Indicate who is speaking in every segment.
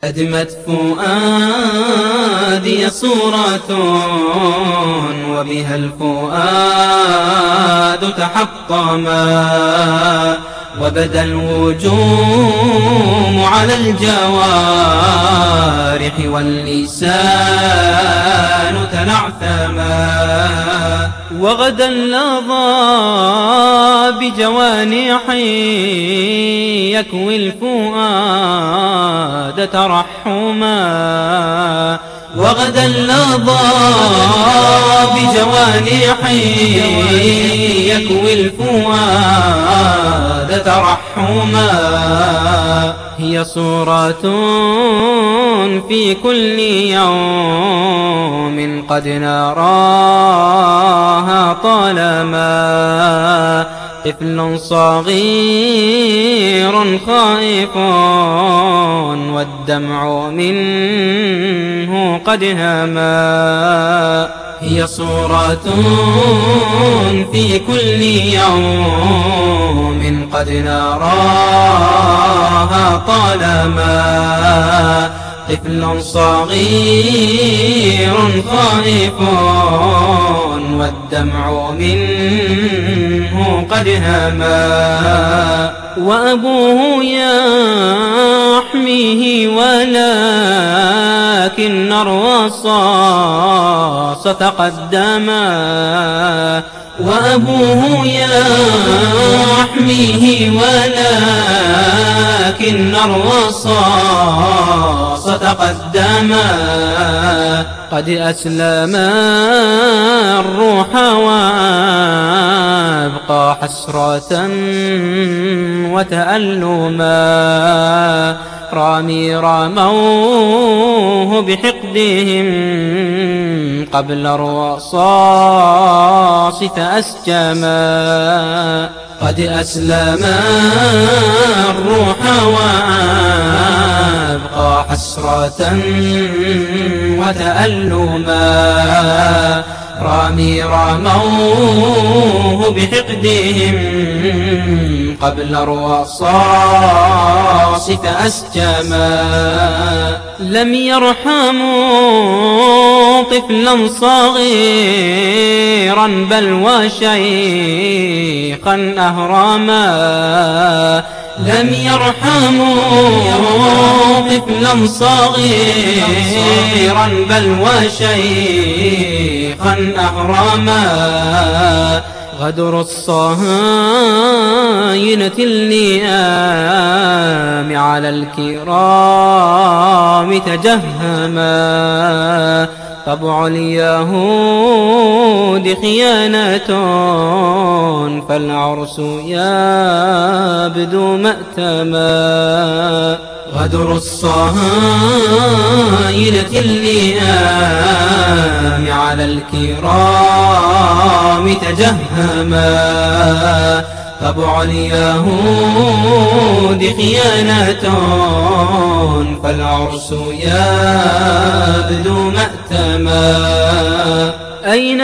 Speaker 1: هدمت فؤادي صورة وبها الفؤاد تحطما، وبدا الوجوم على الجوارح واللسان تنعثما، وغدا اللظى بجوانح يكوي الفؤاد ترحما، وغدا اللظى بجوانح يكوي الفؤاد ترحما. هي صورة في كل يوم قد نراها طالما، طفل صغير خائف والدمع منه قد هما. هي صورة في كل يوم قد نراها طالما، طفل صغير خائف والدمع منه قد هما، وأبوه يحميه ولكن الرصاص تقدما، وأبوه يحميه ولكن الرصاص تقدما. قد أسلم الروح وأبقى حسرة وتألما، رامي رموه بحقدهم قبل الرصاص فأسجما. قد أسلم الروح وأبقى حسرة وتألما، رامي رموه بحقدهم قبل الرصاص فأسجما. لم يرحموا طفلا صغيرا بل وشيخا أهرما، لم يرحموا طفلا صغيرا بل وشيخا أهرما. غدر الصهاينة اللئام على الكرام تجهما، طبع اليهود خيانة فالعرس يبدو مأتما. غدر الصهاينة اللئام على الكرام تجهما، طبع اليهود خيانة فالعرس يبدو مأتما. أين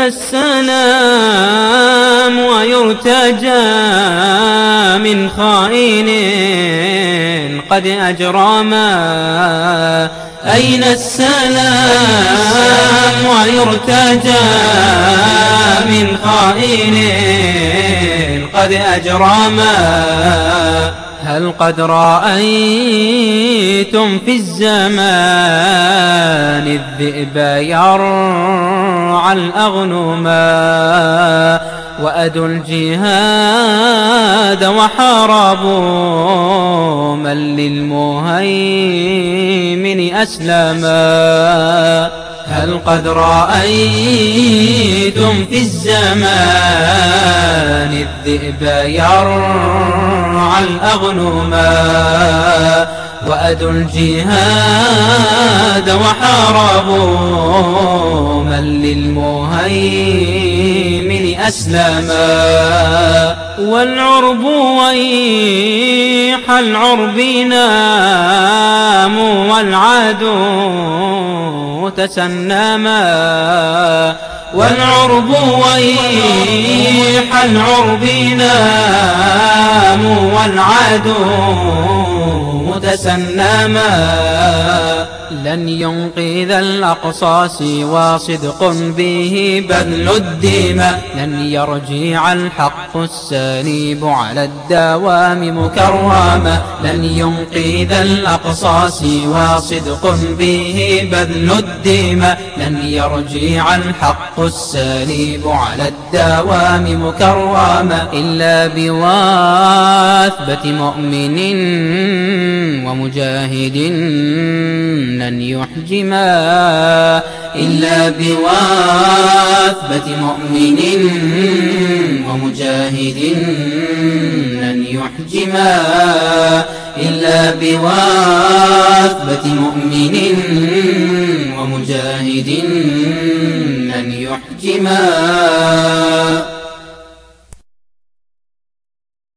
Speaker 1: السلام ويرتجى من خائن قد أجرما، أين السلام ويرتجى من خائن قد أجرما. هل قد رأيتم في الزمان الذئب يرعى الأغنما، وأدوا الجهاد وحاربوا من للمهيمن أسلما. هل قد رأيتم في الزمان الذئب يرعى الأغنما، وأدوا الجهاد وحاربوا من للمهيمن أسلما. والعرب ويح العرب ناموا والعدو تسنما، والعرب ويح العرب ناموا والعدو تسنما. لن ينقذ الأقصى سوى صدق به بذل الدماء لن يرجع الحق السالب على الدوام مكرما لن ينقذ الأقصى سوى صدق به بذل الدماء لن يرجع الحق السالب على الدوام مكرما إلا بواثبة مؤمن ومجاهد لن يحجما إلا بواثبة مؤمن ومجاهد لن يحجما إلا بواثبة مؤمن ومجاهد لن يحجما